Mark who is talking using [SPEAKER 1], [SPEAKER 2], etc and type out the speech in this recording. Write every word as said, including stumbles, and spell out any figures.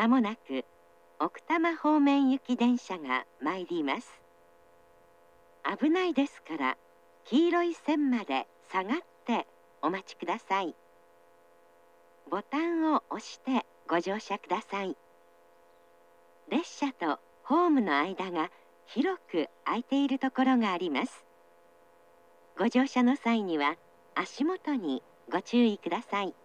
[SPEAKER 1] まもなく奥多摩方面行き電車が参ります。危ないですから黄色い線まで下がってお待ちください。ボタンを押してご乗車ください。列車とホームの間が広く空いているところがあります。ご乗車の際には足元にご注意ください。